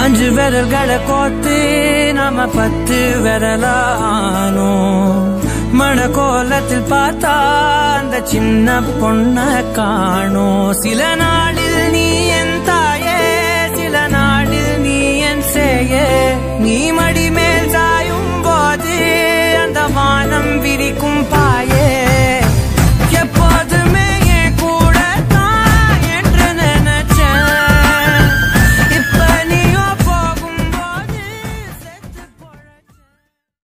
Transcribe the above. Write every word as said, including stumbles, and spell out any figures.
அஞ்சு விரல்களை கோத்து நாம பத்து விரலானோ மண கோலத்தில் பார்த்தா அந்த சின்ன பொண்ண காணோம் சில நாளில்